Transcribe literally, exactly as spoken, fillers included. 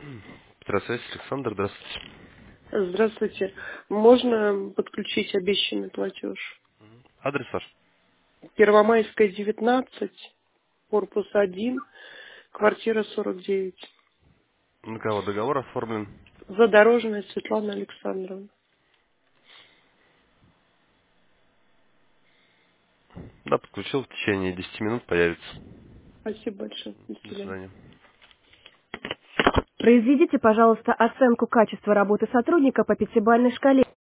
Петросвязь, Александр, здравствуйте. Здравствуйте. Можно подключить обещанный платеж? Адрес ваш? Первомайская, девятнадцать, корпус один, квартира сорок девять. На кого договор оформлен? Задорожная Светлана Александровна. Да, подключил, в течение десяти минут появится. Спасибо большое. До До свидания. свидания. Произведите, пожалуйста, оценку качества работы сотрудника по пятибалльной шкале.